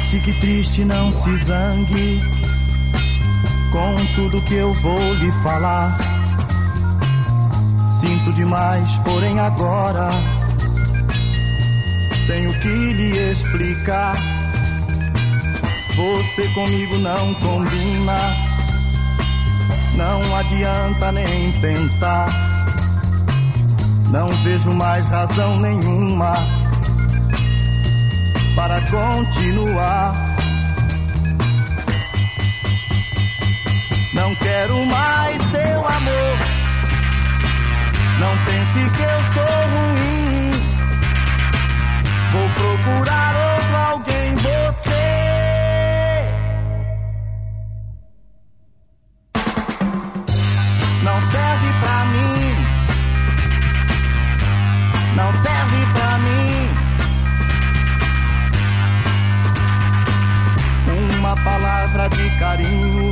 fique triste, não se zangue com tudo que eu vou lhe falar. Sinto demais, porém agora tenho que lhe explicar. Você comigo não combina, não adianta nem tentar. Não vejo mais razão nenhuma para continuar. Não quero mais seu amor, não pense que eu sou ruim. Vou procurar outro alguém, você não serve pra mim, não serve pra mim. Uma palavra de carinho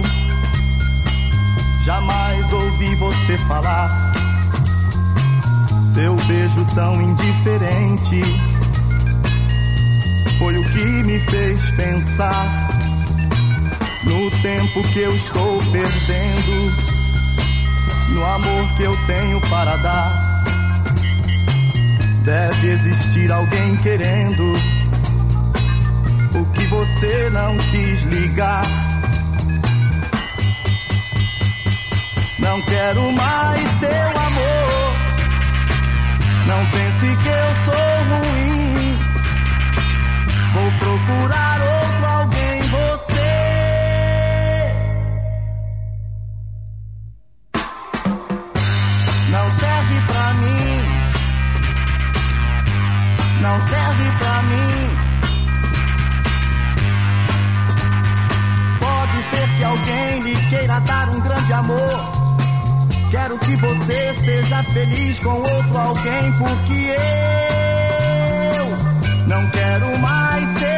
jamais ouvi você falar. Seu beijo tão indiferente foi o que me fez pensar no tempo que eu estou perdendo, no amor que eu tenho para dar. Deve existir alguém querendo o que você não quis ligar. Não quero mais seu amor, não pense que eu sou ruim. Vou procurar outro alguém, você não serve pra mim, não serve pra mim. Pode ser que alguém lhe queira dar um grande amor. Quero que você seja feliz com outro alguém, porque eu não quero mais ser